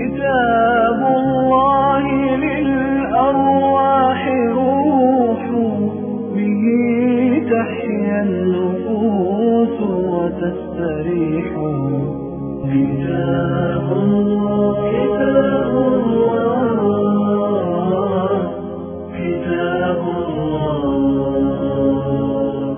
كتاب الله للأرواح روح، به تحيا النفوس وتستريح. كتاب الله كتاب الله كتاب الله.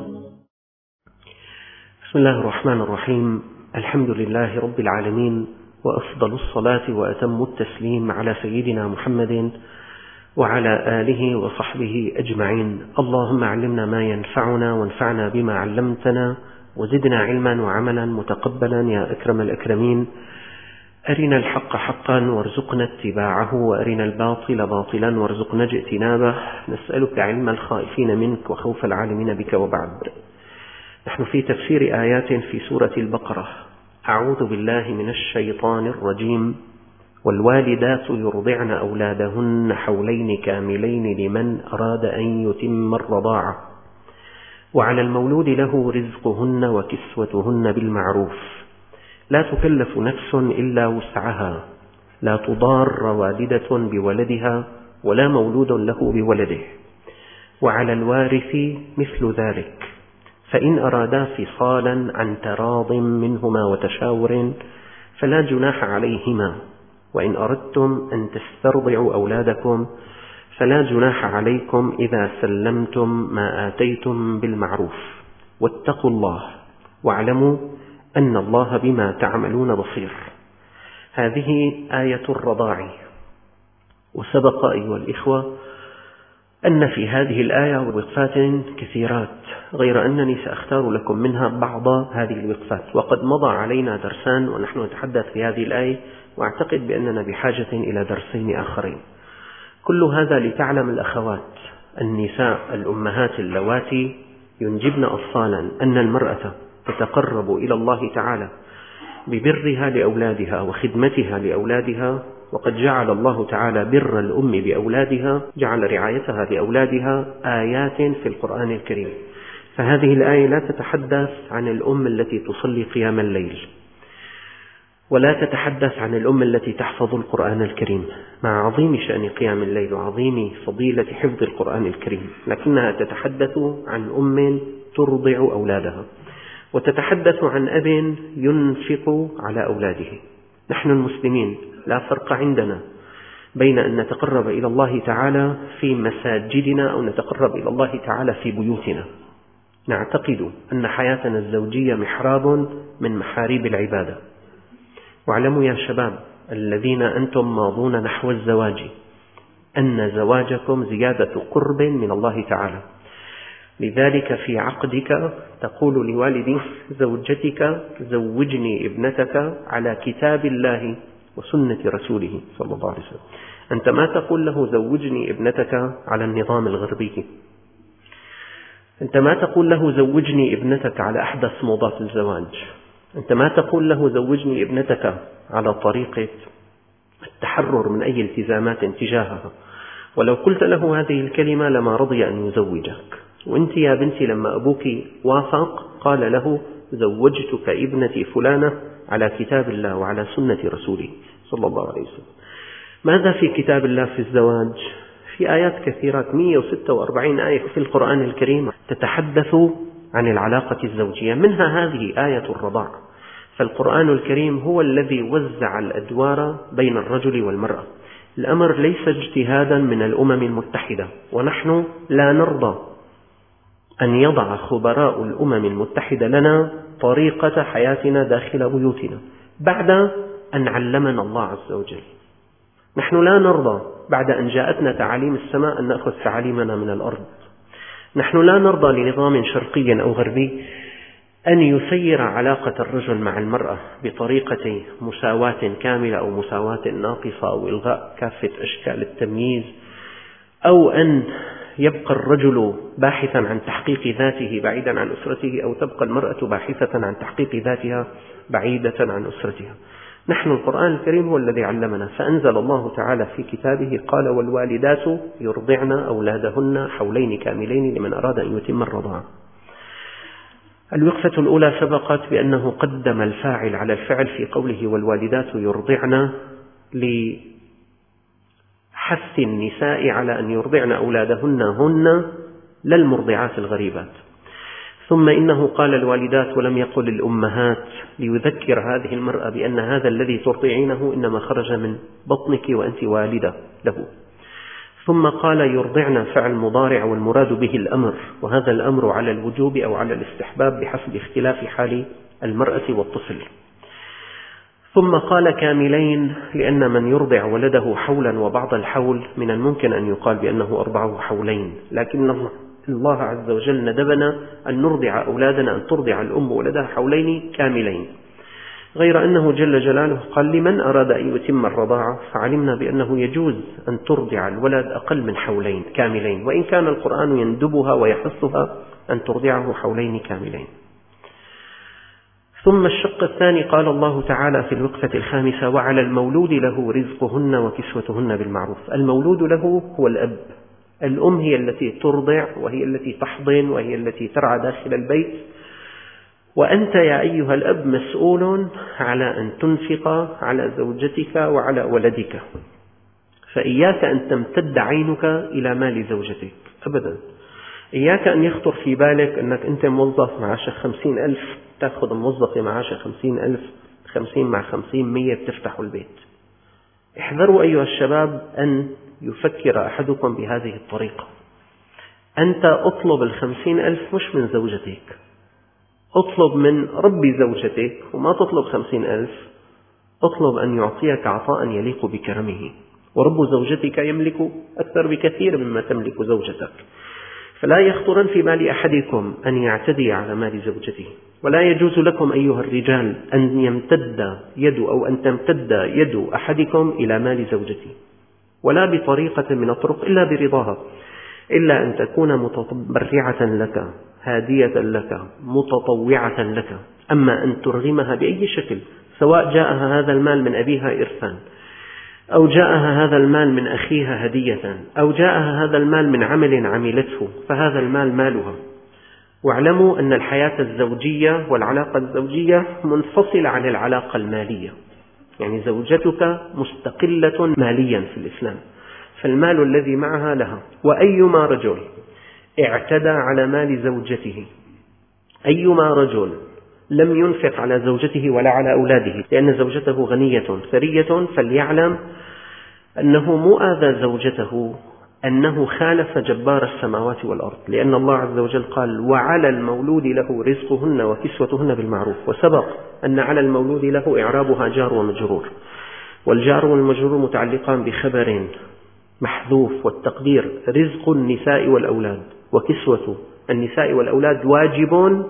بسم الله الرحمن الرحيم. الحمد لله رب العالمين، وأفضل الصلاة وأتم التسليم على سيدنا محمد وعلى آله وصحبه أجمعين. اللهم علمنا ما ينفعنا وانفعنا بما علمتنا وزدنا علما وعملا متقبلا يا أكرم الأكرمين. أرنا الحق حقا وارزقنا اتباعه، وأرنا الباطل باطلا وارزقنا اجتنابه. نسألك علم الخائفين منك وخوف العالمين بك. وبعد، نحن في تفسير آيات في سورة البقرة. أعوذ بالله من الشيطان الرجيم. والوالدات يرضعن أولادهن حولين كاملين لمن أراد أن يتم الرضاعة، وعلى المولود له رزقهن وكسوتهن بالمعروف، لا تكلف نفس إلا وسعها، لا تضار والدة بولدها ولا مولود له بولده، وعلى الوارث مثل ذلك، فإن أرادا فصالا عن تراض منهما وتشاور فلا جناح عليهما، وإن أردتم أن تسترضعوا أولادكم فلا جناح عليكم إذا سلمتم ما آتيتم بالمعروف، واتقوا الله واعلموا أن الله بما تعملون بصير. هذه آية الرضاع. وسبق أيها الإخوة أن في هذه الآية وقفات كثيرات، غير أنني سأختار لكم منها بعض هذه الوقفات، وقد مضى علينا درسان ونحن نتحدث في هذه الآية، وأعتقد بأننا بحاجة إلى درسين آخرين. كل هذا لتعلم الأخوات النساء الأمهات اللواتي ينجبن أطفالا أن المرأة تتقرب إلى الله تعالى ببرها لأولادها وخدمتها لأولادها، وقد جعل الله تعالى بر الأم بأولادها، جعل رعايتها لأولادها آيات في القرآن الكريم. فهذه الآية لا تتحدث عن الأم التي تصلي قيام الليل، ولا تتحدث عن الأم التي تحفظ القرآن الكريم مع عظيم شأن قيام الليل وعظيم فضيلة حفظ القرآن الكريم، لكنها تتحدث عن أم ترضع أولادها، وتتحدث عن أب ينفق على أولاده. نحن المسلمين لا فرق عندنا بين أن نتقرب إلى الله تعالى في مساجدنا أو نتقرب إلى الله تعالى في بيوتنا. نعتقد أن حياتنا الزوجية محراب من محاريب العبادة. واعلموا يا شباب الذين أنتم ماضون نحو الزواج أن زواجكم زيادة قرب من الله تعالى. لذلك في عقدك تقول لوالد زوجتك زوجني ابنتك على كتاب الله وسنة رسوله صلى الله عليه وسلم. أنت ما تقول له زوجني ابنتك على النظام الغربي، أنت ما تقول له زوجني ابنتك على أحدث موضات الزواج، أنت ما تقول له زوجني ابنتك على طريقة التحرر من أي التزامات تجاهها. ولو قلت له هذه الكلمة لما رضي أن يزوجك. وأنت يا بنتي لما أبوك وافق قال له زوجتك ابنتي فلانة على كتاب الله وعلى سنة رسوله صلى الله عليه وسلم. ماذا في كتاب الله في الزواج؟ في آيات كثيرات، 146 آية في القرآن الكريم تتحدث عن العلاقة الزوجية، منها هذه آية الرضاع. فالقرآن الكريم هو الذي وزع الأدوار بين الرجل والمرأة. الأمر ليس اجتهادا من الأمم المتحدة، ونحن لا نرضى أن يضع خبراء الأمم المتحدة لنا طريقة حياتنا داخل بيوتنا بعد أن علمنا الله عز وجل. نحن لا نرضى بعد أن جاءتنا تعاليم السماء أن نأخذ تعاليمنا من الأرض. نحن لا نرضى لنظام شرقي أو غربي أن يسير علاقة الرجل مع المرأة بطريقة مساواة كاملة أو مساواة ناقصة أو إلغاء كافة أشكال التمييز، أو أن يبقى الرجل باحثا عن تحقيق ذاته بعيدا عن أسرته، أو تبقى المرأة باحثة عن تحقيق ذاتها بعيدة عن أسرتها. نحن القرآن الكريم هو الذي علمنا، فأنزل الله تعالى في كتابه قال والوالدات يرضعن أولادهن حولين كاملين لمن أراد أن يتم الرضاعة. الوقفة الأولى سبقت بأنه قدم الفاعل على الفعل في قوله والوالدات يرضعن لحث النساء على أن يرضعن أولادهن هن لا المرضعات الغريبات. ثم إنه قال الوالدات ولم يقل الأمهات، ليذكر هذه المرأة بأن هذا الذي ترضعينه إنما خرج من بطنك وأنت والدة له. ثم قال يرضعن فعل مضارع والمراد به الأمر، وهذا الأمر على الوجوب أو على الاستحباب بحسب اختلاف حال المرأة والطفل. ثم قال كاملين، لأن من يرضع ولده حولا وبعض الحول من الممكن أن يقال بأنه أرضعه حولين، لكن الله عز وجل ندبنا أن نرضع أولادنا، أن ترضع الأم ولدها حولين كاملين، غير أنه جل جلاله قال لمن أراد أن يتم الرضاعة، فعلمنا بأنه يجوز أن ترضع الولد أقل من حولين كاملين، وإن كان القرآن يندبها ويحثها أن ترضعه حولين كاملين. ثم الشق الثاني قال الله تعالى في الوقفة الخامسة وعلى المولود له رزقهن وكسوتهن بالمعروف. المولود له هو الأب، الأم هي التي ترضع وهي التي تحضن وهي التي ترعى داخل البيت، وأنت يا أيها الأب مسؤول على أن تنفق على زوجتك وعلى ولدك، فإياك أن تمتد عينك إلى مال زوجتك أبدا. إياك أن يخطر في بالك أنك أنت موظف معاشك 50,000 تأخذ موظفة معاشة 50,000، 50 مع 50 100 تفتحوا البيت. احذروا أيها الشباب أن يفكر أحدكم بهذه الطريقة. أنت أطلب 50,000 مش من زوجتك، اطلب من رب زوجتك، وما تطلب 50,000، اطلب أن يعطيك عطاء يليق بكرمه، ورب زوجتك يملك أكثر بكثير مما تملك زوجتك. فلا يخطرن في بال أحدكم أن يعتدي على مال زوجته، ولا يجوز لكم أيها الرجال أن يمتد يد أو أن تمتد يد أحدكم إلى مال زوجته، ولا بطريقة من الطرق إلا برضاها، إلا أن تكون متبرعة لك، هادية لك، متطوعة لك. أما أن ترغمها بأي شكل، سواء جاءها هذا المال من أبيها إرثا، أو جاءها هذا المال من أخيها هدية، أو جاءها هذا المال من عمل عملته، فهذا المال مالها. واعلموا أن الحياة الزوجية والعلاقة الزوجية منفصلة عن العلاقة المالية، يعني زوجتك مستقلة ماليا في الإسلام، فالمال الذي معها لها. وأيما رجل اعتدى على مال زوجته، أيما رجل لم ينفق على زوجته ولا على أولاده، لأن زوجته غنية ثرية، فليعلم أنه مو آذى زوجته، أنه خالف جبار السماوات والأرض، لأن الله عز وجل قال وعلى المولود له رزقهن وكسوتهن بالمعروف. وسبق أن على المولود له إعرابها جار ومجرور، والجار والمجرور متعلقان بخبر محذوف، والتقدير رزق النساء والأولاد، وكسوة النساء والأولاد واجب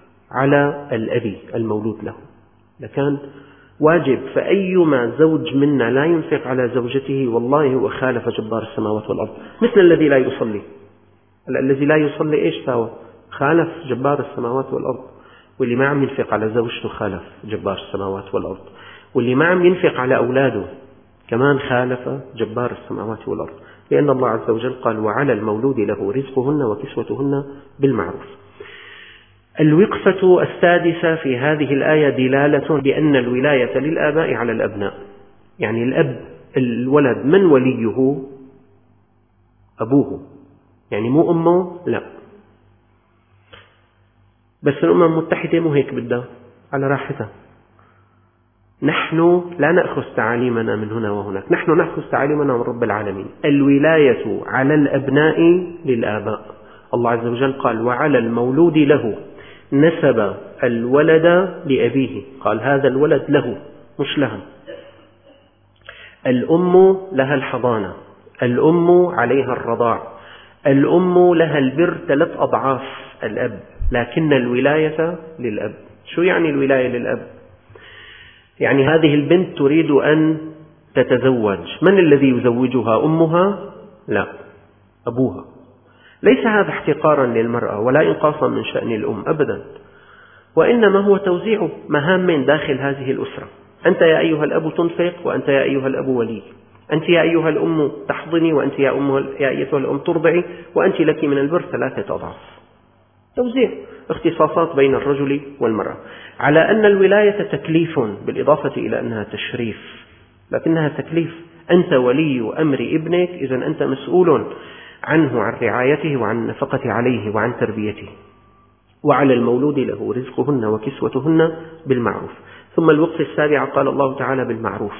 على الأب المولود له، لكان واجب. فأيما زوج منا لا ينفق على زوجته والله هو خالف جبار السماوات والأرض، مثل الذي لا يصلي. الذي لا يصلي إيش سوى؟ خالف جبار السماوات والأرض. واللي ما عم ينفق على زوجته خالف جبار السماوات والأرض، واللي ما عم ينفق على أولاده كمان خالف جبار السماوات والأرض، لأن الله عز وجل قال وعلى المولود له رزقهن وكسوتهن بالمعروف. الوقفة السادسة في هذه الآية دلالة بأن الولاية للآباء على الأبناء، يعني الأب الولد من وليه؟ أبوه، يعني مو أمه، لا. بس الأمم المتحدة مو هيك بدها، على راحتها. نحن لا نأخذ تعاليمنا من هنا وهناك، نحن نأخذ تعاليمنا من رب العالمين. الولاية على الأبناء للآباء. الله عز وجل قال وعلى المولود له، نسب الولد لأبيه، قال هذا الولد له مش لها. الأم لها الحضانة، الأم عليها الرضاع، الأم لها البر 3 أضعاف الأب، لكن الولاية للأب. شو يعني الولاية للأب؟ يعني هذه البنت تريد أن تتزوج، من الذي يزوجها؟ أمها؟ لا، أبوها. ليس هذا احتقارا للمرأة ولا إنقاصا من شأن الأم أبدا، وإنما هو توزيع مهام من داخل هذه الأسرة. أنت يا أيها الأب تنفق، وأنت يا أيها الأب ولي، أنت يا أيها الأم تحضني، وأنت يا أيتها الأم ترضعي، وأنت لك من البر 3 أضعاف. توزيع اختصاصات بين الرجل والمرأة، على أن الولاية تكليف بالإضافة إلى أنها تشريف، لكنها تكليف. أنت ولي أمر ابنك، إذن أنت مسؤول عنه، عن رعايته وعن النفقة عليه وعن تربيته. وعلى المولود له رزقهن وكسوتهن بالمعروف. ثم الوقت السابع قال الله تعالى بالمعروف،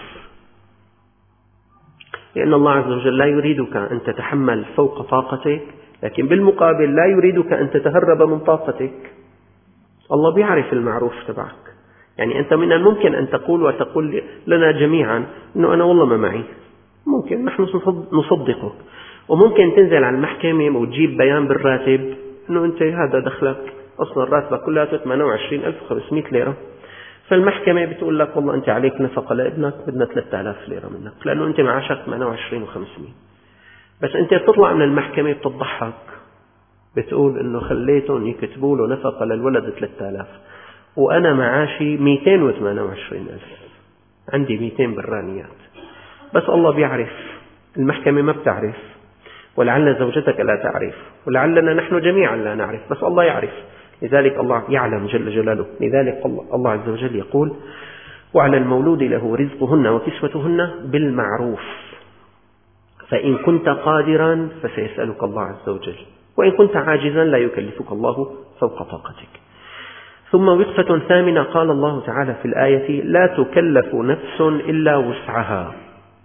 لأن الله عز وجل لا يريدك أن تتحمل فوق طاقتك، لكن بالمقابل لا يريدك أن تتهرب من طاقتك. الله بيعرف المعروف تبعك. يعني أنت من الممكن أن تقول لنا جميعا أنه أنا والله ما معي، ممكن نحن نصدقك، وممكن تنزل على المحكمة وتجيب بيان بالراتب أنه أنت هذا دخلك أصلا راتبك كلها 28,500 ليرة، فالمحكمة بتقول لك والله أنت عليك نفقة لابنك بدنا 3000 ليرة منك، لأنه أنت معاشك 28,500. بس أنت بتطلع من المحكمة بتضحك، بتقول أنه خليتهم يكتبوا له نفقة للولد 3000 وأنا معاشي 228,000، عندي 200 برانيات. بس الله بيعرف، المحكمة ما بتعرف، ولعل زوجتك لا تعرف، ولعلنا نحن جميعا لا نعرف، بس الله يعرف. لذلك الله يعلم جل جلاله. لذلك الله عز وجل يقول: وعلى المولود له رزقهن وكسوتهن بالمعروف، فإن كنت قادرا فسيسألك الله عز وجل، وإن كنت عاجزا لا يكلفك الله فوق طاقتك. ثم وقفة ثامنة قال الله تعالى في الآية: لا تكلف نفس إلا وسعها.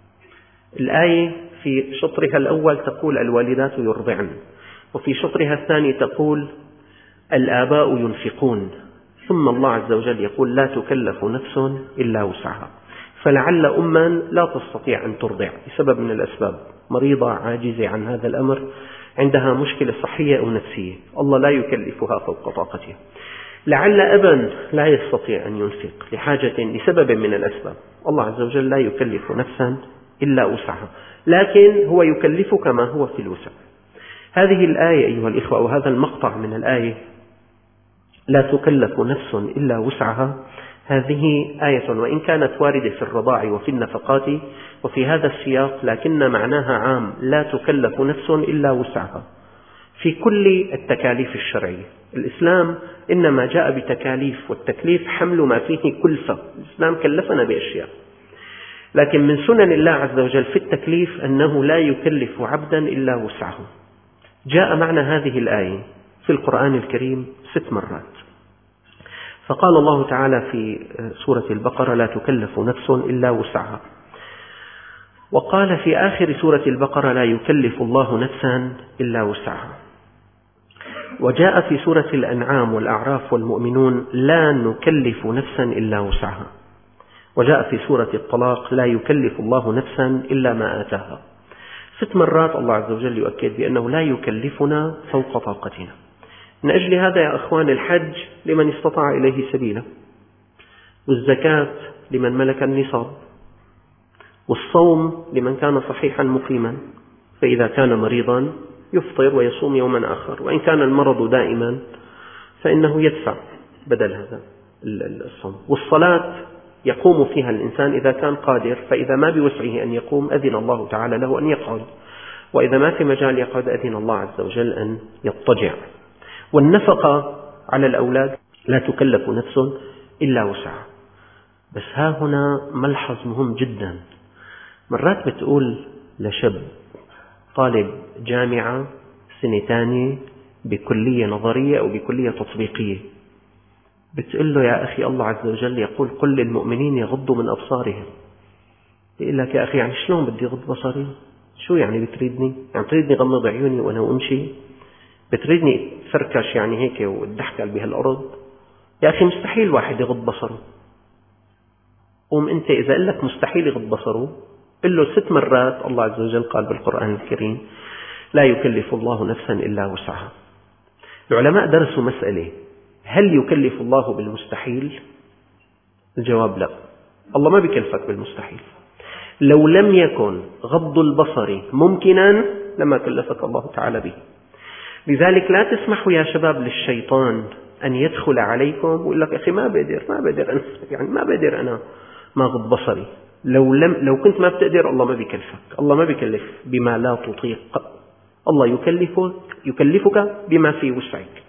الآية في شطرها الأول تقول الوالدات يرضعن، وفي شطرها الثاني تقول الآباء ينفقون، ثم الله عز وجل يقول لا تكلف نفس إلا وسعها. فلعل أما لا تستطيع أن ترضع بسبب من الأسباب، مريضة عاجزة عن هذا الأمر، عندها مشكلة صحية أو نفسية، الله لا يكلفها فوق طاقتها. لعل أبا لا يستطيع أن ينفق لحاجة لسبب من الأسباب، الله عز وجل لا يكلف نفسا إلا وسعها، لكن هو يكلفك ما هو في الوسع. هذه الآية أيها الإخوة، وهذا المقطع من الآية لا تكلف نفس إلا وسعها، هذه آية وإن كانت واردة في الرضاع وفي النفقات وفي هذا السياق، لكن معناها عام، لا تكلف نفس إلا وسعها في كل التكاليف الشرعية. الإسلام إنما جاء بتكاليف، والتكليف حمل ما فيه كلفة. الإسلام كلفنا بأشياء، لكن من سنن الله عز وجل في التكليف أنه لا يكلف عبدا إلا وسعه. جاء معنى هذه الآية في القرآن الكريم 6 مرات. فقال الله تعالى في سورة البقرة: لا تكلف نفس إلا وسعها. وقال في آخر سورة البقرة: لا يكلف الله نفسا إلا وسعها. وجاء في سورة الأنعام والأعراف والمؤمنون: لا نكلف نفسا إلا وسعها. وجاء في سورة الطلاق: لا يكلف الله نفسا إلا ما آتاها. 6 مرات الله عز وجل يؤكد بأنه لا يكلفنا فوق طاقتنا. من أجل هذا يا أخوان، الحج لمن استطاع إليه سبيلا، والزكاة لمن ملك النصاب، والصوم لمن كان صحيحا مقيما، فإذا كان مريضا يفطر ويصوم يوما آخر، وإن كان المرض دائما فإنه يدفع بدل هذا الصوم. والصلاة يقوم فيها الإنسان إذا كان قادر، فإذا ما بوسعه أن يقوم أذن الله تعالى له أن يقعد، وإذا ما في مجال يقعد أذن الله عز وجل أن يضطجع. والنفقة على الأولاد لا تكلف نفس إلا وسعها. بس ها هنا ملحظ مهم جدا. مرات بتقول لشاب طالب جامعة سنة ثانية بكلية نظرية أو بكلية تطبيقية، بتقول له: يا أخي الله عز وجل يقول: قل للمؤمنين يغضوا من أبصارهم. يقول لك: يا أخي يعني شلون بدي غض بصري؟ شو يعني بتريدني؟ يعني بتريدني غمض عيوني وأنا أمشي؟ بتريدني فركش يعني هيك والدحكل بهالأرض؟ يا أخي مستحيل واحد يغض بصره. قوم أنت إذا قال لك مستحيل يغض بصره، قل له 6 مرات الله عز وجل قال بالقرآن الكريم: لا يكلف الله نفسا إلا وسعها. العلماء درسوا مسألة: هل يكلف الله بالمستحيل؟ الجواب لا، الله ما بيكلفك بالمستحيل. لو لم يكن غض البصر ممكنا لما كلفك الله تعالى به. لذلك لا تسمحوا يا شباب للشيطان أن يدخل عليكم ويقول لك: أخي ما بقدر أنا، يعني ما بقدر أنا ما غض بصري. لو كنت ما بتقدر، الله ما بيكلفك. الله ما بيكلف بما لا تطيق، الله يكلفك بما في وسعك.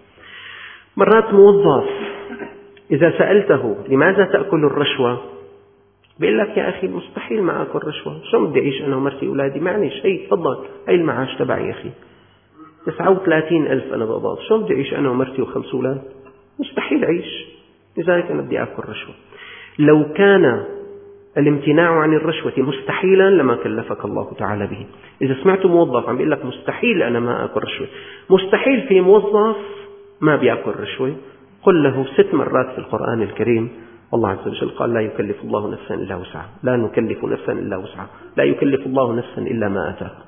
مرات موظف إذا سألته: لماذا تأكل الرشوة؟ بيقول لك يا أخي مستحيل ما أكل رشوة، شو بدي أعيش أنا ومرتي وأولادي؟ معلش هي تفضل، هي المعاش تبعي يا أخي 39,000 أنا بقبض، شو بدي أعيش أنا ومرتي و5 أولاد؟ مستحيل أعيش، لذلك أنا بدي أكل رشوة. لو كان الامتناع عن الرشوة مستحيلا لما كلفك الله تعالى به. إذا سمعت موظف عم بيقول لك مستحيل أنا ما أكل رشوة، مستحيل في موظف ما بيأكل رشوة، قل له 6 مرات في القرآن الكريم الله عز وجل قال لا يكلف الله نفسا إلا وسعها، لا نكلف نفسا إلا وسعها، لا يكلف الله نفسا إلا ما آتاها.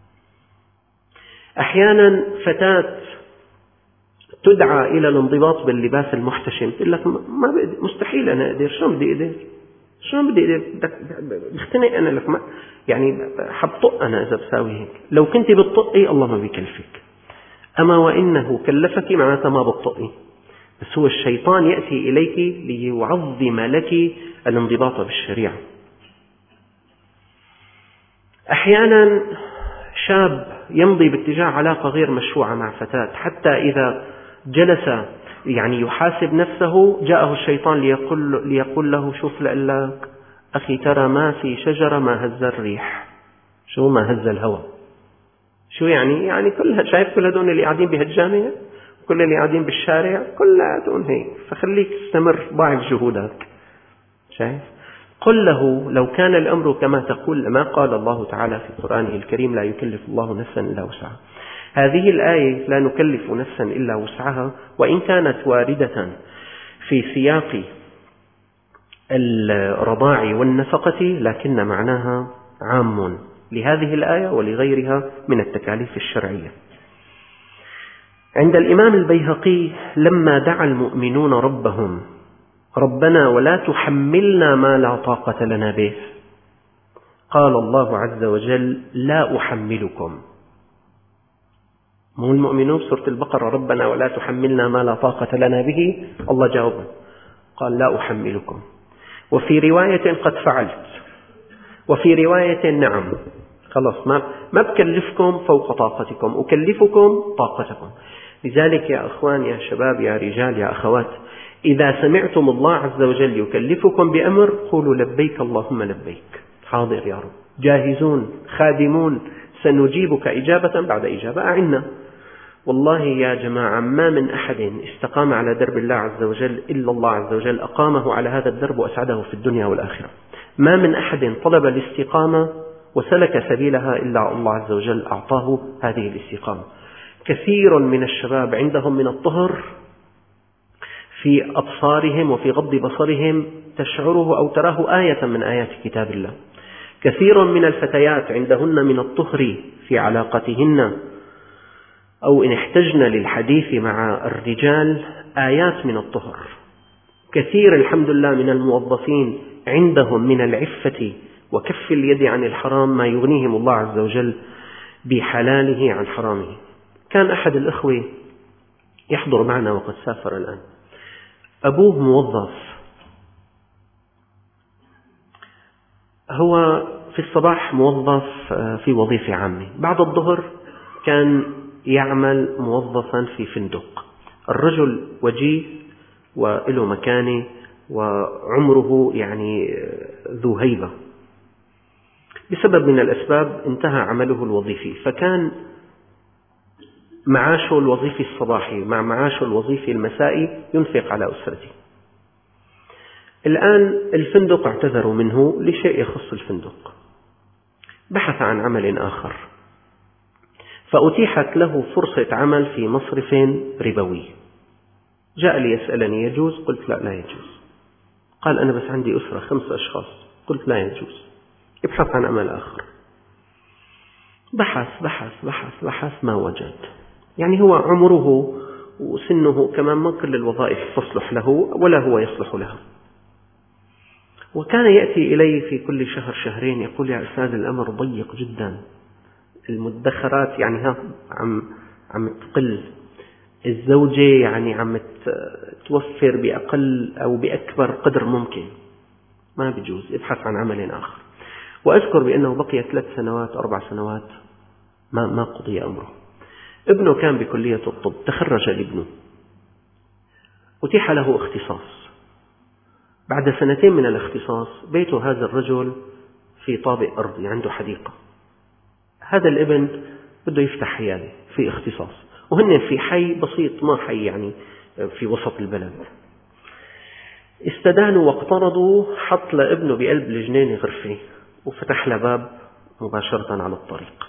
أحيانا فتاة تدعى إلى الانضباط باللباس المحتشم تقول لك ما بقدر، مستحيل أنا أقدر، شو بدي أقدر؟ شو بدي أقدر؟ بختنق أنا لك ما يعني حبطق أنا إذا بساوي هيك. لو كنت بتطقي الله ما بيكلفك، أما وإنه كلفك معناتها ما بتطقي، بس هو الشيطان يأتي إليك ليعظم لك الانضباط بالشريعة. أحيانا شاب يمضي باتجاه علاقة غير مشروعة مع فتاة، حتى إذا جلس يعني يحاسب نفسه جاءه الشيطان ليقول له شوف لك أخي ترى ما في شجرة ما هز الريح، شو ما هز الهوى، شو يعني كلها شايف كل هدول اللي قاعدين بهالجامعة كل اللي قاعدين بالشارع كلها هيك، فخليك استمر ضاعف جهودك. شايف؟ قل له لو كان الأمر كما تقول ما قال الله تعالى في قرآنه الكريم لا يكلف الله نفسا إلا وسعها. هذه الآية لا نكلف نفسا إلا وسعها وإن كانت واردة في سياق الرضاع والنفقة، لكن معناها عام لهذه الآية ولغيرها من التكاليف الشرعية. عند الإمام البيهقي لما دعا المؤمنون ربهم ربنا ولا تحملنا ما لا طاقة لنا به، قال الله عز وجل لا أحملكم. مو المؤمنون سورة البقرة ربنا ولا تحملنا ما لا طاقة لنا به، الله جاوب قال لا أحملكم. وفي رواية قد فعلت، وفي رواية نعم خلاص ما بكلفكم فوق طاقتكم، أكلفكم طاقتكم. لذلك يا أخوان يا شباب يا رجال يا أخوات، إذا سمعتم الله عز وجل يكلفكم بأمر قولوا لبيك اللهم لبيك، حاضر يا رب، جاهزون خادمون، سنجيبك إجابة بعد إجابة، أعنا. والله يا جماعة ما من أحد استقام على درب الله عز وجل إلا الله عز وجل أقامه على هذا الدرب وأسعده في الدنيا والآخرة. ما من أحد طلب الاستقامة وسلك سبيلها إلا الله عز وجل أعطاه هذه الاستقامة. كثير من الشباب عندهم من الطهر في أبصارهم وفي غض بصرهم تشعره أو تراه آية من آيات كتاب الله. كثير من الفتيات عندهن من الطهر في علاقتهن أو إن احتجن للحديث مع الرجال آيات من الطهر. كثير الحمد لله من الموظفين عندهم من العفة وكف اليد عن الحرام ما يغنيهم الله عز وجل بحلاله عن حرامه. كان أحد الأخوة يحضر معنا وقد سافر الآن، أبوه موظف، هو في الصباح موظف في وظيفة عامة، بعد الظهر كان يعمل موظفا في فندق. الرجل وجيه وله مكانة وعمره يعني ذو هيبة، بسبب من الأسباب انتهى عمله الوظيفي، فكان معاشه الوظيفي الصباحي مع معاشه الوظيفي المسائي ينفق على أسرته. الآن الفندق اعتذروا منه لشيء يخص الفندق، بحث عن عمل آخر، فأتيحت له فرصة عمل في مصرف ربوي. جاء ليسألني يجوز؟ قلت لا يجوز. قال أنا بس عندي أسرة 5 أشخاص. قلت لا يجوز، ابحث عن عمل آخر. بحث بحث بحث بحث ما وجد. يعني هو عمره وسنه كمان ما كل الوظائف تصلح له ولا هو يصلح لها. وكان يأتي إلي في كل شهر شهرين يقول يا أستاذ الأمر ضيق جدا، المدخرات يعني عم تقل، الزوجة يعني عم توفر بأقل أو بأكبر قدر ممكن، ما بيجوز، ابحث عن عمل آخر. وأذكر بأنه بقي 3 سنوات 4 سنوات ما قضي أمره. ابنه كان بكلية الطب، تخرج الابن، أتيح له اختصاص، بعد 2 من الاختصاص بيت هذا الرجل في طابق أرضي عنده حديقة. هذا الابن بده يفتح عيادة في اختصاص، وهن في حي بسيط، ما حي يعني في وسط البلد. استدانوا واقترضوا، حط لابنه بقلب الجنينة غرفة وفتح له باب مباشرة على الطريق.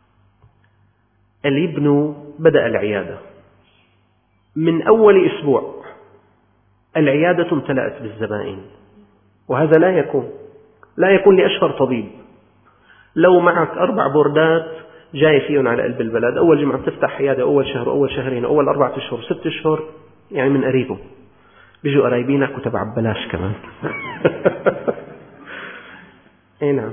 الابن بدأ العيادة. من أول أسبوع العيادة امتلأت بالزبائن، وهذا لا يكون لأشهر طبيب. لو معك 4 بوردات جاي فيهم على قلب البلد، أول جمعة بتفتح عيادة، أول شهر، أول شهرين، أول 4 أشهر، 6 أشهر، يعني من قريبه بيجوا قرايبينك وتبع ببلاش كمان. اي نعم.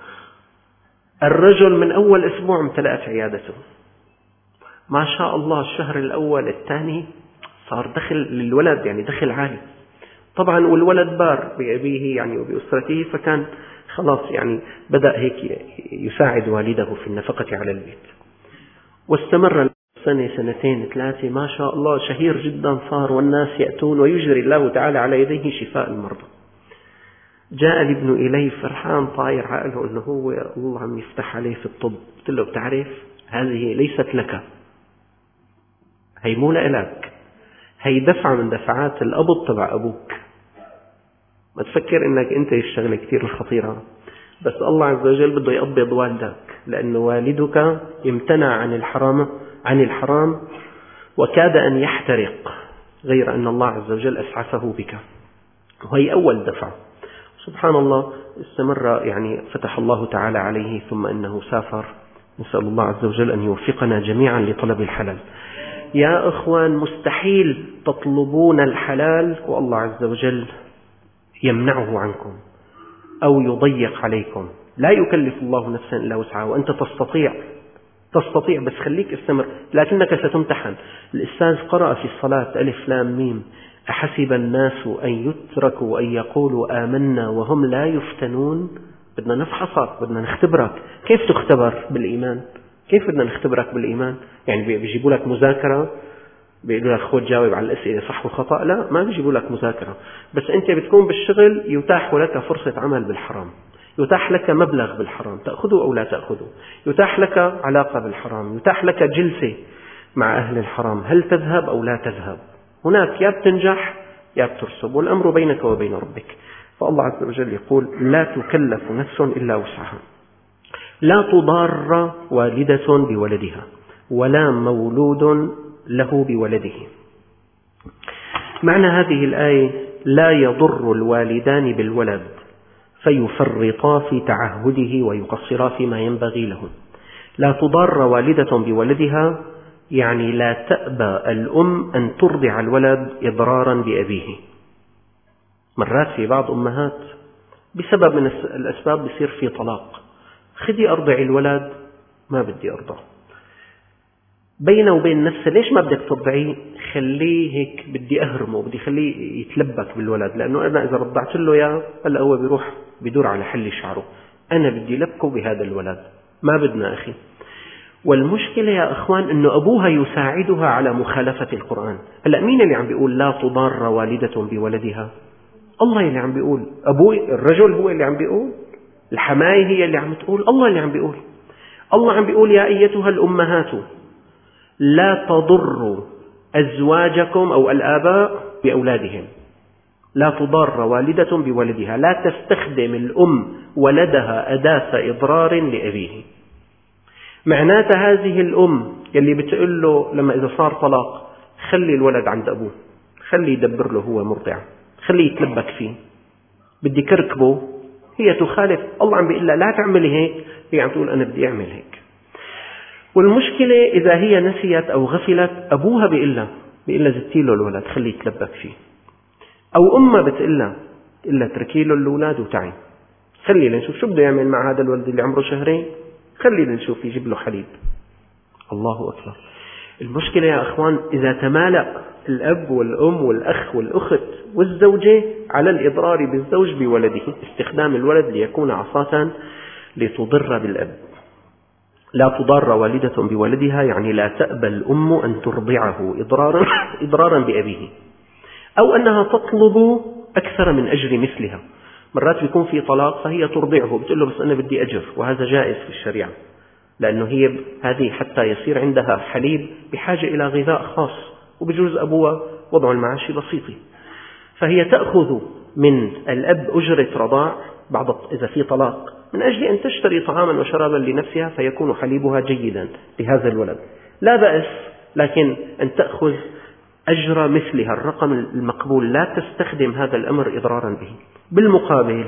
الرجل من أول أسبوع امتلأت عيادته، ما شاء الله. الشهر الأول الثاني صار دخل للولد، يعني دخل عالي طبعا، والولد بار بأبيه يعني وبأسرته، فكان خلاص يعني بدأ هيك يساعد والده في النفقة على البيت. واستمر سنة، 2 3، ما شاء الله شهير جدا صار، والناس يأتون ويجري الله تعالى على يديه شفاء المرضى. جاء الابن إليه فرحان طاير عقله أنه هو الله عم يفتح عليه في الطب. قلت له بتعرف هذه ليست لك، هي مو لك، هي دفعة من دفعات القبض تبع أبوك. ما تفكر إنك أنت الشغلة كتير الخطيرة، بس الله عز وجل بده يقبض والدك، لأن والدك امتنع عن الحرام وكاد أن يحترق، غير أن الله عز وجل أسعفه بك، وهي أول دفعة. سبحان الله، استمر يعني فتح الله تعالى عليه، ثم أنه سافر. نسأل الله عز وجل أن يوفقنا جميعا لطلب الحلال. يا أخوان، مستحيل تطلبون الحلال والله عز وجل يمنعه عنكم أو يضيق عليكم. لا يكلف الله نفسا إلا وسعها، وأنت تستطيع، بس خليك استمر، لكنك ستمتحن. الأستاذ قرأ في الصلاة ألف لام ميم: أحسب الناس أن يتركوا أن يقولوا آمنا وهم لا يفتنون. بدنا نفحصك، بدنا نختبرك. كيف تختبر بالإيمان؟ كيف بدنا نختبرك بالإيمان؟ يعني بيجيبوا لك مذاكرة، بيقولوا لك خذ جاوب على الأسئلة صح وخطأ؟ لا، ما بيجيبوا لك مذاكرة، بس أنت بتكون بالشغل يتاح لك فرصة عمل بالحرام، يتاح لك مبلغ بالحرام، تأخذه أو لا تأخذه، يتاح لك علاقة بالحرام، يتاح لك جلسة مع أهل الحرام، هل تذهب أو لا تذهب؟ هناك يا بتنجح يا بترسب، والأمر بينك وبين ربك. فالله عز وجل يقول: لا تكلف نفس إلا وسعها، لا تضار والدة بولدها ولا مولود له بولده. معنى هذه الآية: لا يضر الوالدان بالولد فيفرطا في تعهده ويقصرا فيما ينبغي له. لا تضار والدة بولدها يعني لا تأبى الأم أن ترضع الولد إضرارا بأبيه. مرات في بعض أمهات بسبب من الأسباب بيصير في طلاق، خدي أرضع الولد، ما بدي أرضع، بينه وبين نفسه ليش ما بدك ترضعيه؟ خليه هيك، بدي أهرمه، بدي خليه يتلبك بالولد، لأنه أنا إذا رضعت له إياه هلا هو بيروح بدور على حل شعره، أنا بدي لبكه بهذا الولد، ما بدنا أخي. والمشكلة يا أخوان أنه أبوها يساعدها على مخالفة القرآن. هلا مين اللي عم بيقول لا تضار والدة بولدها؟ الله اللي عم بيقول. أبوي الرجل هو اللي عم بيقول، الحماية هي اللي عم تقول، الله اللي عم بيقول. الله عم بيقول: يا أيتها الأمهات لا تضروا أزواجكم أو الآباء بأولادهم. لا تضار والدة بولدها، لا تستخدم الأم ولدها أداة إضرار لأبيه. معنات هذه الأم يلي بتقول له لما إذا صار طلاق: خلي الولد عند أبوه، خلي يدبر له هو مرضع، خلي يتلبك فيه، بدي كركبه، هي تخالف. الله عم بيقول لها لا تعملي هيك، هي عم تقول أنا بدي أعمل هيك. والمشكلة إذا هي نسيت أو غفلت، أبوها بيقول لها زتي له الولد، خليه يتلبك فيه، أو أمها بتقول لها تركي له الأولاد وتعي، خلي لنشوف شو بده يعمل مع هذا الولد اللي عمره 2 شهر، خلي لنشوف يجيب له حليب. الله أكبر. المشكلة يا أخوان إذا تمالأ الأب والأم والأخ والأخت والزوجة على الإضرار بالزوج بولده، استخدام الولد ليكون عصاة لتضر بالأب. لا تضار والدة بولدها يعني لا تأبى الأم أن ترضعه إضرارا بأبيه، أو أنها تطلب أكثر من أجر مثلها. مرات بيكون في طلاق فهي ترضعه، بتقول له بس أنا بدي أجر، وهذا جائز في الشريعة، لأنه هذه حتى يصير عندها حليب بحاجة إلى غذاء خاص، وبجوز أبوها وضع المعاشي بسيطي، فهي تأخذ من الأب أجرة رضاع إذا في طلاق من أجل أن تشتري طعاما وشرابا لنفسها فيكون حليبها جيدا لهذا الولد، لا بأس، لكن أن تأخذ أجر مثلها الرقم المقبول، لا تستخدم هذا الأمر إضرارا به. بالمقابل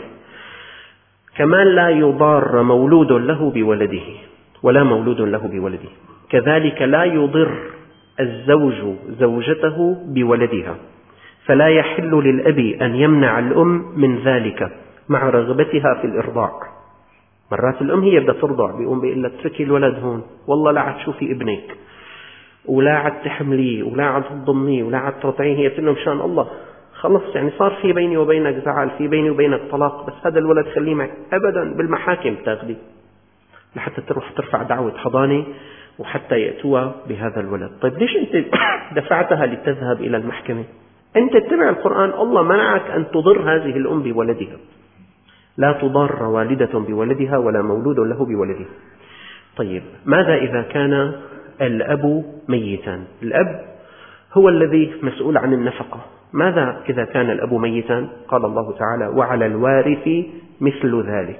كمان لا يضار مولود له بولده ولا مولود له بولده، كذلك لا يضر الزوج زوجته بولدها، فلا يحل للأب أن يمنع الأم من ذلك مع رغبتها في الإرضاع. مرات الأم هي بدها ترضع، بيقوم بيقول لها اتركي الولد هون، والله لا عاد تشوفي ابنك ولا عاد تحمليه ولا عاد تضميه ولا عاد ترضعيه. هي بتقول له مشان الله خلص يعني صار في بيني وبينك زعل، في بيني وبينك طلاق، بس هذا الولد خليه معي. أبدا، بالمحاكم تاخذي لحتى تروح ترفع دعوة حضانة وحتى يأتوا بهذا الولد. طيب ليش أنت دفعتها لتذهب إلى المحكمة؟ أنت اتبع القرآن، الله منعك أن تضر هذه الأم بولدها، لا تضار والدة بولدها ولا مولود له بولده. طيب ماذا إذا كان الأب ميتا؟ الأب هو الذي مسؤول عن النفقة. ماذا إذا كان الأب ميتا؟ قال الله تعالى وعلى الوارث مثل ذلك.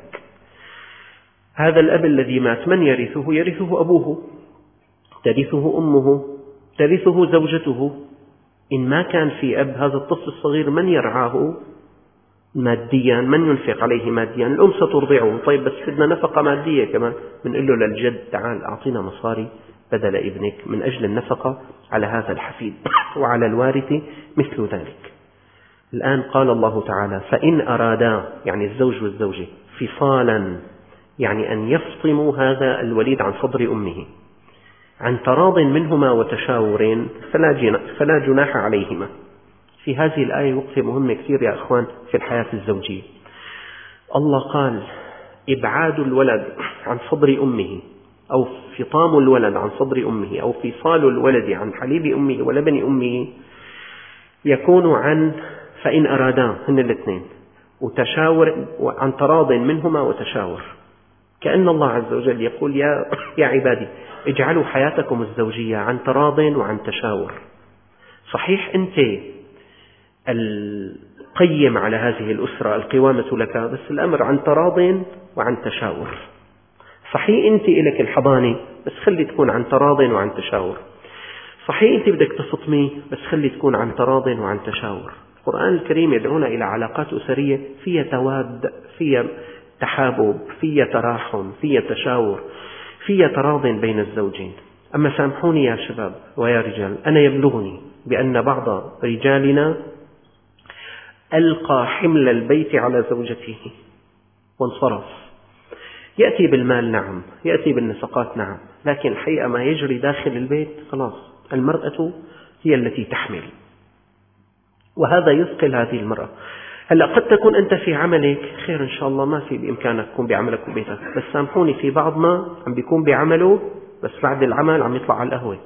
هذا الأب الذي مات من يرثه؟ يرثه أبوه، ترثه أمه، ترثه زوجته. إن ما كان في أب، هذا الطفل الصغير من يرعاه ماديا؟ من ينفق عليه ماديا؟ الأم سترضعه. طيب بس بدنا نفقة مادية كمان، بنقول له للجد تعال أعطينا مصاري بدل ابنك من أجل النفقة على هذا الحفيد. وعلى الوارث مثل ذلك. الآن قال الله تعالى فإن أرادا، يعني الزوج والزوجة، فصالا، يعني أن يفطموا هذا الوليد عن صدر أمه عن تراض منهما وتشاور فلا جناح عليهما. في هذه الآية وقفة مهمة كثير يا أخوان في الحياة الزوجية. الله قال إبعاد الولد عن صدر أمه، أو فطام الولد عن صدر أمه، أو فصال الولد عن حليب أمه ولبن أمه، يكون عن فإن أرادا، هن الاثنين، وتشاور عن تراض منهما وتشاور. كأن الله عز وجل يقول يا عبادي اجعلوا حياتكم الزوجية عن تراض وعن تشاور. صحيح أنت القيم على هذه الأسرة، القوامة لك، بس الأمر عن تراض وعن تشاور. صحيح أنت إلك الحضانة، بس خلي تكون عن تراض وعن تشاور. صحيح أنت بدك تفطمي، بس خلي تكون عن تراض وعن تشاور. القرآن الكريم يدعونا إلى علاقات أسرية فيها تواد، فيها تحابب، فيها تراحم، فيها تشاور، فيها تراض بين الزوجين. أما سامحوني يا شباب ويا رجال، أنا يبلغني بأن بعض رجالنا ألقى حمل البيت على زوجته وانصرف. يأتي بالمال نعم، يأتي بالنفقات نعم، لكن الحقيقة ما يجري داخل البيت خلاص المرأة هي التي تحمل، وهذا يثقل هذه المرأة. هلأ قد تكون أنت في عملك خير إن شاء الله، ما في بإمكانك تكون بعملك وبيتك، بس سامحوني في بعضنا عم بيكون بعمله، بس بعد العمل عم يطلع على القهوة،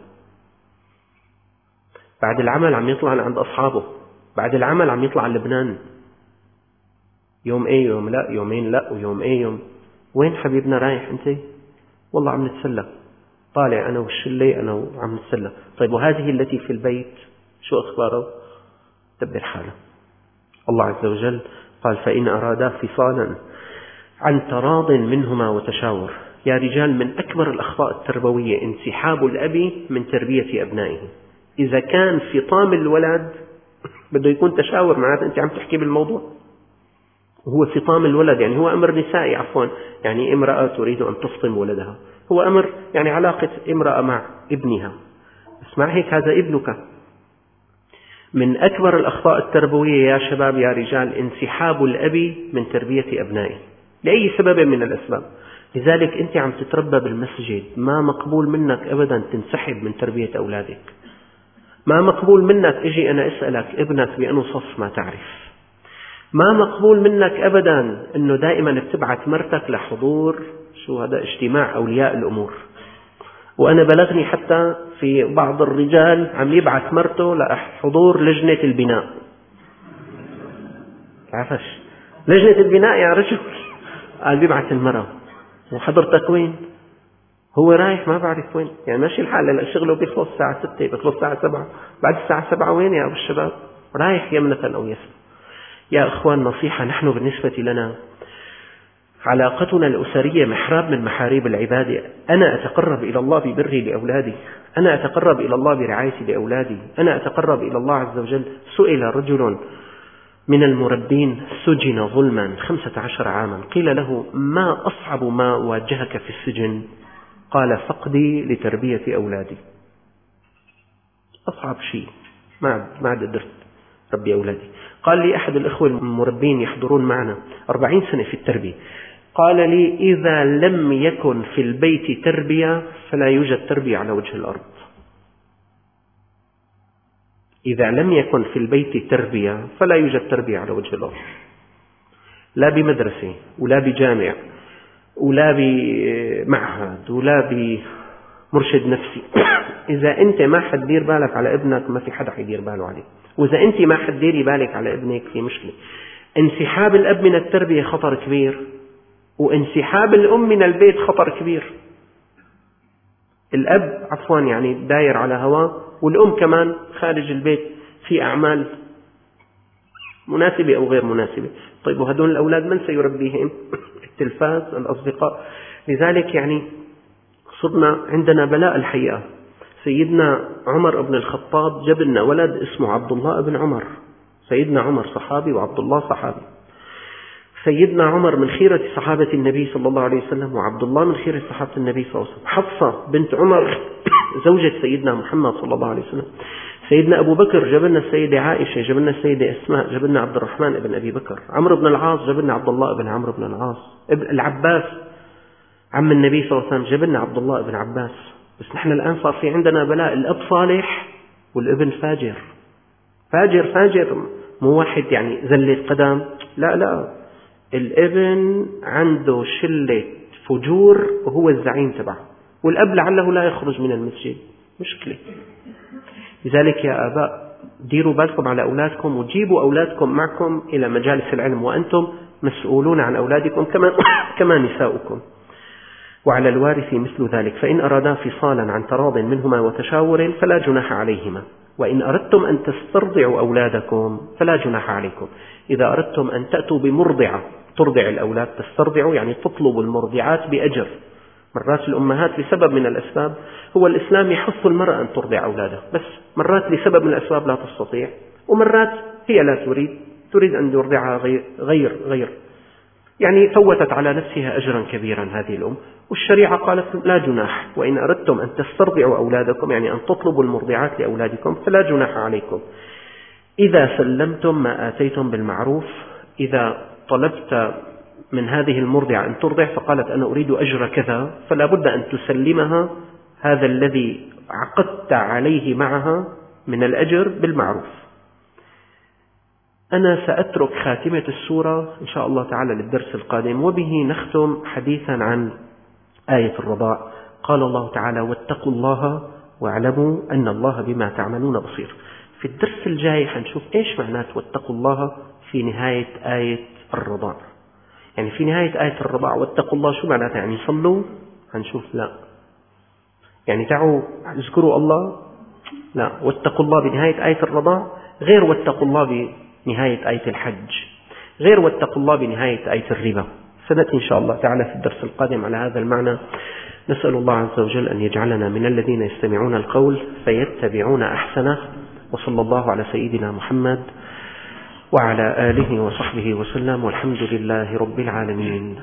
بعد العمل عم يطلع عند أصحابه، بعد العمل عم يطلع على لبنان، يوم إيه يوم لا، يومين لا، ويوم إيه يوم. وين حبيبنا رايح أنت؟ والله عم نتسلى، طالع أنا والشلة أنا وعم نتسلى. طيب وهذه التي في البيت شو أخباره؟ دبر حاله. الله عز وجل قال فإن أرادا فصالا عن تراض منهما وتشاور. يا رجال، من أكبر الأخطاء التربوية انسحاب الأب من تربية أبنائه. إذا كان فطام الولد بده يكون تشاور، معناته أنت عم تحكي بالموضوع، هو فطام الولد يعني هو أمر نسائي، عفوا، يعني امرأة تريد أن تفطم ولدها، هو أمر يعني علاقة امرأة مع ابنها، بس مع هيك هذا ابنك. من أكبر الأخطاء التربوية يا شباب يا رجال انسحاب الأب من تربية أبنائه لأي سبب من الأسباب. لذلك أنت عم تتربى بالمسجد، ما مقبول منك أبدا تنسحب من تربية أولادك. ما مقبول منك اجي أنا أسألك ابنك بأنه صف ما تعرف. ما مقبول منك أبدا أنه دائما بتبعت مرتك لحضور هذا اجتماع أولياء الأمور. وأنا بلغني حتى في بعض الرجال عم يبعث مرته لحضور لجنة البناء. عفش لجنة البناء يا رجل. قال بيبعث المرأة، وحضرتك وين؟ هو رايح ما بعرف وين، يعني ماشي الحال. هلا شغله بيخلص الساعة 6 بيخلص الساعة 7، بعد الساعة 7 وين يا أبو الشباب؟ رايح يمنة أو يسرا. يا أخوان نصيحة، نحن بالنسبة لنا علاقتنا الأسرية محراب من محاريب العبادة. أنا أتقرب إلى الله ببري لأولادي، أنا أتقرب إلى الله برعايتي لأولادي، أنا أتقرب إلى الله عز وجل. سئل رجل من المربين سجن ظلما 15 عاما، قيل له ما أصعب ما واجهك في السجن؟ قال فقدي لتربية أولادي. أصعب شيء ما عاد قدرت ربي أولادي. قال لي أحد الأخوة المربين يحضرون معنا 40 سنة في التربية، قال لي إذا لم يكن في البيت تربية فلا يوجد تربية على وجه الأرض. إذا لم يكن في البيت تربية فلا يوجد تربية على وجه الأرض، لا بمدرسة ولا بجامع ولا بمعهد ولا بمرشد نفسي. إذا أنت ما حتدير بالك على ابنك ما في حدا حيدير باله عليه، وإذا أنت ما حتديري بالك على ابنك في مشكلة. انسحاب الأب من التربية خطر كبير، وانسحاب الأم من البيت خطر كبير. الأب يعني داير على هواه، والأم كمان خارج البيت في أعمال مناسبة أو غير مناسبة. طيب وهدول الأولاد من سيربيهم؟ التلفاز، الأصدقاء. لذلك صرنا عندنا بلاء الحقيقة. سيدنا عمر بن الخطاب جاب لنا ولد اسمه عبد الله بن عمر. سيدنا عمر صحابي وعبد الله صحابي. سيدنا عمر من خيرة صحابة النبي صلى الله عليه وسلم، وعبد الله من خيرة صحابة النبي صلى الله عليه وسلم. حفصة بنت عمر زوجة سيدنا محمد صلى الله عليه وسلم. سيدنا أبو بكر جاب لنا السيدة عائشة، جاب لنا السيدة أسماء، جاب لنا عبد الرحمن بن أبي بكر. عمرو بن العاص جاب لنا عبد الله بن عمرو بن العاص. العباس عم النبي صلى الله عليه وسلم جاب لنا عبد الله بن عباس. بس نحن الآن صار في عندنا بلاء، الأب صالح والابن فاجر. فاجر مو واحد زلة قدم، لا، الابن عنده شلة فجور وهو الزعيم تبعه، والأب لعله لا يخرج من المسجد. مشكلة. لذلك يا آباء ديروا بالكم على أولادكم، وجيبوا أولادكم معكم إلى مجالس العلم، وأنتم مسؤولون عن أولادكم كما نساؤكم. وعلى الوارث مثل ذلك، فإن أرادا فصالا عن تراض منهما وتشاور فلا جناح عليهما، وإن أردتم أن تسترضعوا أولادكم فلا جناح عليكم. إذا أردتم أن تأتوا بمرضعة ترضع الأولاد، تسترضعوا تطلبوا المرضعات بأجر. مرات الأمهات لسبب من الأسباب، هو الإسلام يحث المرأة أن ترضع أولادها، بس مرات لسبب من الأسباب لا تستطيع، ومرات هي لا تريد أن ترضعها غير فوتت على نفسها أجرا كبيرا هذه الأم، والشريعة قالت لا جناح. وإن أردتم أن تسترضعوا أولادكم أن تطلبوا المرضعات لأولادكم فلا جناح عليكم إذا سلمتم ما آتيتم بالمعروف. إذا طلبت من هذه المرضعة أن ترضع فقالت أنا أريد أجر كذا، فلا بد أن تسلمها هذا الذي عقدت عليه معها من الأجر بالمعروف. أنا سأترك خاتمة السورة إن شاء الله تعالى للدرس القادم، وبه نختم حديثا عن آية الرضاع. قال الله تعالى واتقوا الله واعلموا أن الله بما تعملون بصير. في الدرس الجاي حنشوف إيش معنات واتقوا الله في نهاية آية الرضاع. في نهاية آية الرضاع واتقوا الله شو معناتها؟ صلوا؟ هنشوف لا. تعوا اذكروا الله؟ لا. واتقوا الله بنهاية آية الرضاع غير واتقوا الله بنهاية آية الحج، غير واتقوا الله بنهاية آية الربا. سنأتي إن شاء الله تعالى في الدرس القادم على هذا المعنى. نسأل الله عز وجل أن يجعلنا من الذين يستمعون القول فيتبعون أحسنه. وصلى الله على سيدنا محمد وعلى آله وصحبه وسلم، والحمد لله رب العالمين.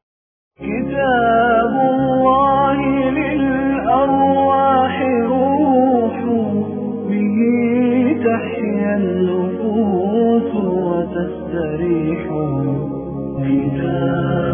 كتاب الله للأرواح روح، به تحيا النفوس وتستريح. كتاب